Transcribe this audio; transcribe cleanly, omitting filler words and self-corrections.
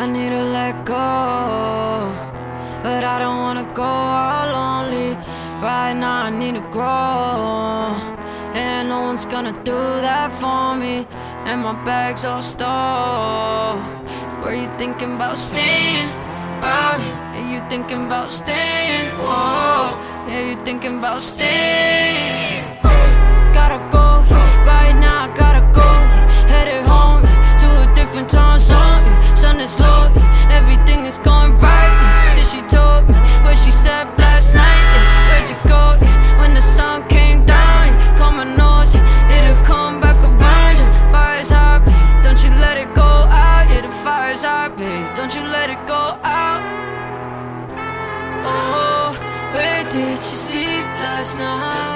I need to let go, but I don't wanna go all lonely. Right now I need to grow, and no one's gonna do that for me. And my bag's all stole. Were you thinking about staying? Are you thinking about staying? Whoa, yeah, you thinking about staying? Gotta go, right now I gotta go. Headed home to a different time zone. Sun is low, everything is going right. Till she told me what she said last night. Where'd you go? When the sun came down, call my nose, it'll come back around you. Fire's hot, babe, don't you let it go out. Yeah, the fire's hot, babe, don't you let it go out. Oh, where did you sleep last night?